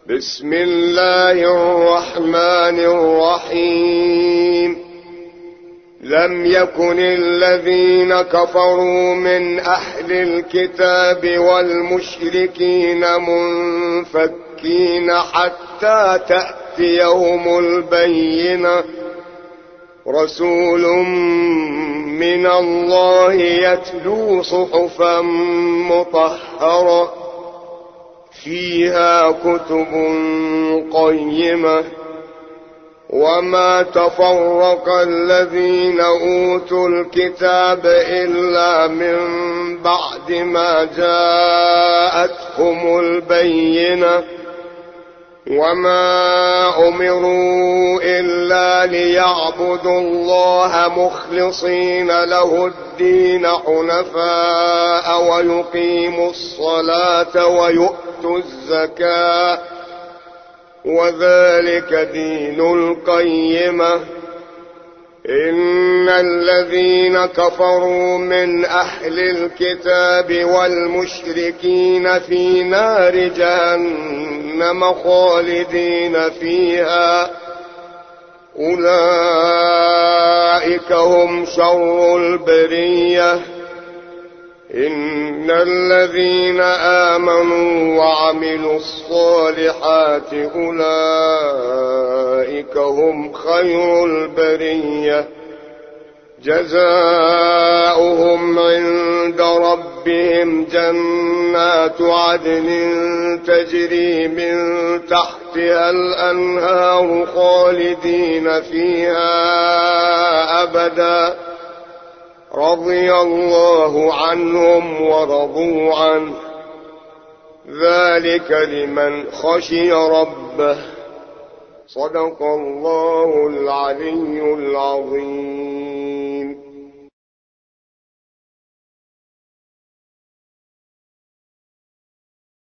بسم الله الرحمن الرحيم. لم يكن الذين كفروا من أهل الكتاب والمشركين منفكين حتى تأتيهم البينة. رسول من الله يتلو صحفا مطهرة فيها كتب قيمة. وما تفرق الذين أوتوا الكتاب إلا من بعد ما جاءتهم البينة. وما أمروا إلا ليعبدوا الله مخلصين له الدين حنفاء ويقيموا الصلاة ويؤتوا الزكاة وذلك دين القيمة. إن الذين كفروا من أهل الكتاب والمشركين في نار جهنم خالدين فيها أولئك هم شر البرية. إن الذين آمنوا وعملوا الصالحات أولئك هم خير البرية. جزاؤهم عند ربهم جنات عدن تجري من تحتها الأنهار خالدين فيها أبدا. رضي الله عنهم ورضوا عنه ذلك لمن خشي ربه. صدق الله العلي العظيم.